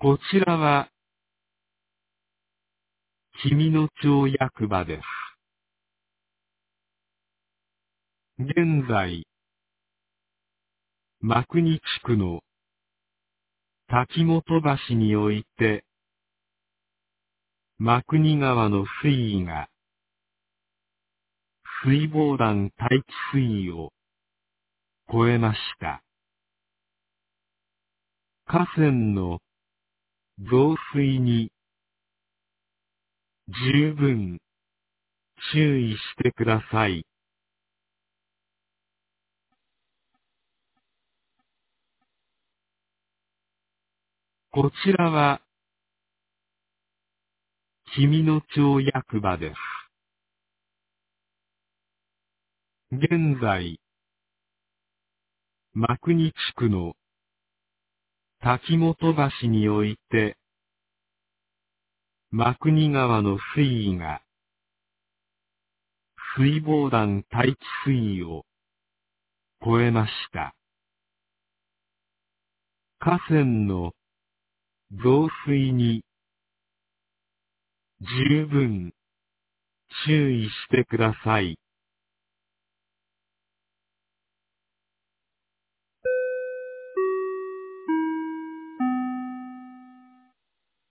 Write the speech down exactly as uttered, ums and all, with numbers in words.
こちらは君野町役場です。現在、真国地区の滝本橋において、真国川の水位が水防団待機水位を超えました。河川の増水に十分注意してください。こちらは君野町役場です。現在、真国地区の滝本橋において、真国川の水位が水防団待機水位を超えました。河川の増水に十分注意してください。